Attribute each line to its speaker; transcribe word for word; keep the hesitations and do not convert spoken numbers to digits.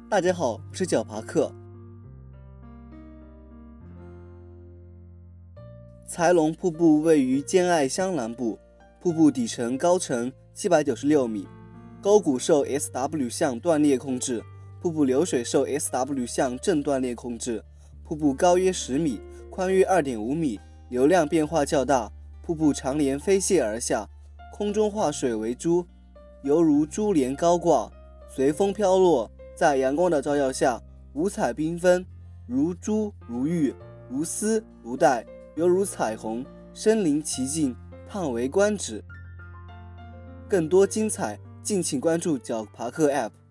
Speaker 1: 大家好，我是小爬克。才龙瀑布位于兼爱乡南部，瀑布底层高程七百九十六米，沟谷受 S W 向断裂控制，瀑布流水受 S W 向正断裂控制。瀑布高约十米，宽约 二点五米，流量变化较大。瀑布长帘飞泻而下，空中画水为珠，犹如珠帘高挂，随风飘落，在阳光的照耀下，五彩缤纷，如珠如玉，如丝如带，犹如彩虹，身临其境，叹为观止。更多精彩，敬请关注小爬克 App。